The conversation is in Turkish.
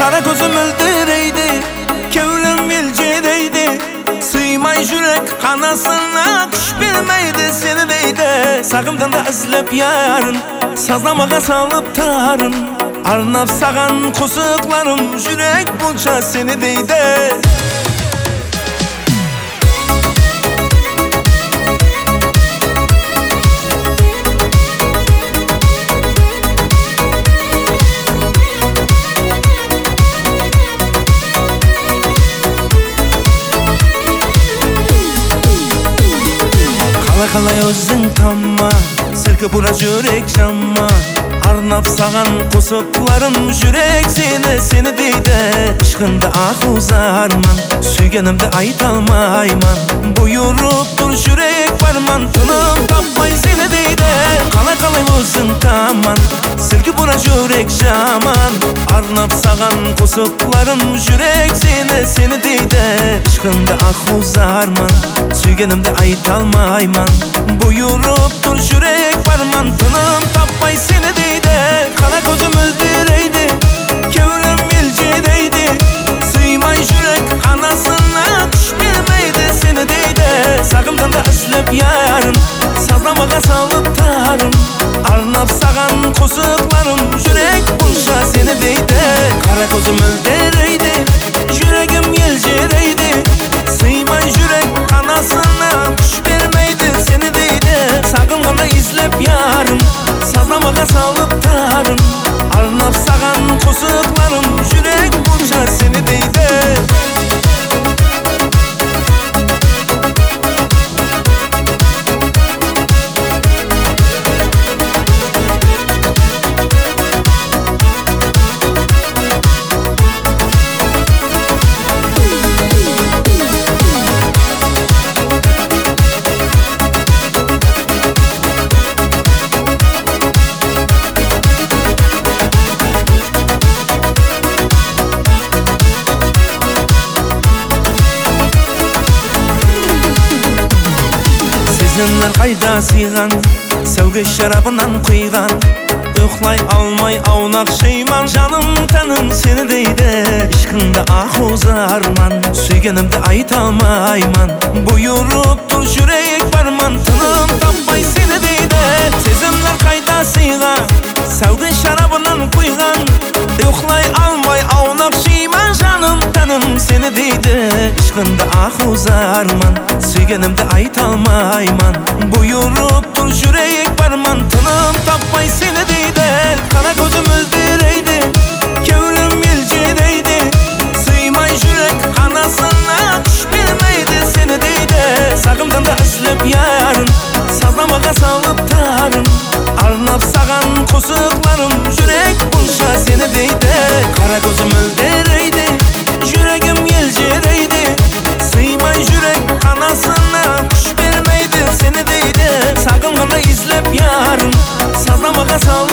Kara gözüm öldüreydi, kevrim ilcideydi. Sıymay yürek kanasına, kuş bilmeydi seni deydi. Sağımdan da izlep yarın, sazlamağa salıp tarım. Arnap sağan kusuklarım, yürek bunca seni deydi. Kala özün tamma, sirke bura yürek jamma. Arnap sağan kusuklarım, yürek seni deydi. Işkında ah uzarman, suygenimde aytalmayman. Buyurup dur yürek varman, tınım tapmay seni deydi. Kala özün tamman, sirke bura yürek jaman. Arnap sağan kusuklarım, yürek seni deydi. Işkında ah uzarman, suygenimde aytalmayman. Buyurup dur yürek varman, tınım tapmay seni deydi. Kara gözüm öldüreydi, kevrim ilcideydi. Sıymay yürek anasına, kuş bilmeydi seni deydi. Sağımdan da izlep yarın, sazlamağa salıp tarım. Arnap sağan kusuklarım, yürek bunca seni deydi. Kara gözüm öldüreydi, yüreğim ilcideydi. Sıymay yürek anasına, kuş bilmeydi seni deydi. Sağımdan da izlep yarın, sazlamağa salıp tarım. Arnap sağan kusuklarım, yürek bunca seni deydi. Sezinler kayda sıygan, sevgi şarabından kuygan. Uxlay almay avnak şeyman, canım tanım seni deydi. Işkında ah uzarman, suygenimde aytalmayman. Buyurup dur yürek varman, tınım tapmay seni deydi. Sezinler kayda sıygan, sevgi şarabından kuygan. Uxlay almay avnak şeyman, canım tanım seni deydi. Işkında ah uzarman, suygenimde aytalmayman. Buyurup dur yürek varman, tınım tapmay seni deydi. Kara gözüm öldüreydi, kevrim ilcideydi. Sıymay yürek anasına, kuş bilmeydi seni deydi. Sağımdan da izlep yarın, sazlamağa salıp tarım. Arnap sağan kusuklarım, yürek bunca seni deydi. Kara gözüm öldüreydi, yüreğim ilcideydi. Sıymay yürek anasına, kuş bilmeydi seni deydi. Sağımdan da izlep yarın, sazlamağa salıp